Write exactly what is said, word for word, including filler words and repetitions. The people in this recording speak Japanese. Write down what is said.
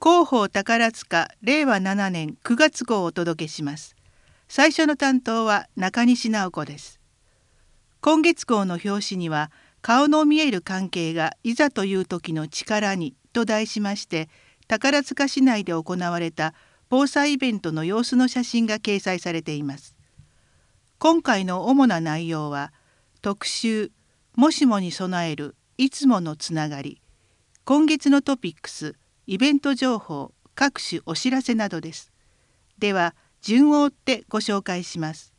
広報宝塚れいわななねんくがつ号をお届けします。最初の担当は中西直子です。今月号の表紙には、顔の見える関係がいざという時の力にと題しまして、宝塚市内で行われた防災イベントの様子の写真が掲載されています。今回の主な内容は、特集もしもに備えるいつものつながり、今月のトピックス、イベント情報、各種お知らせなどです。では順を追ってご紹介します。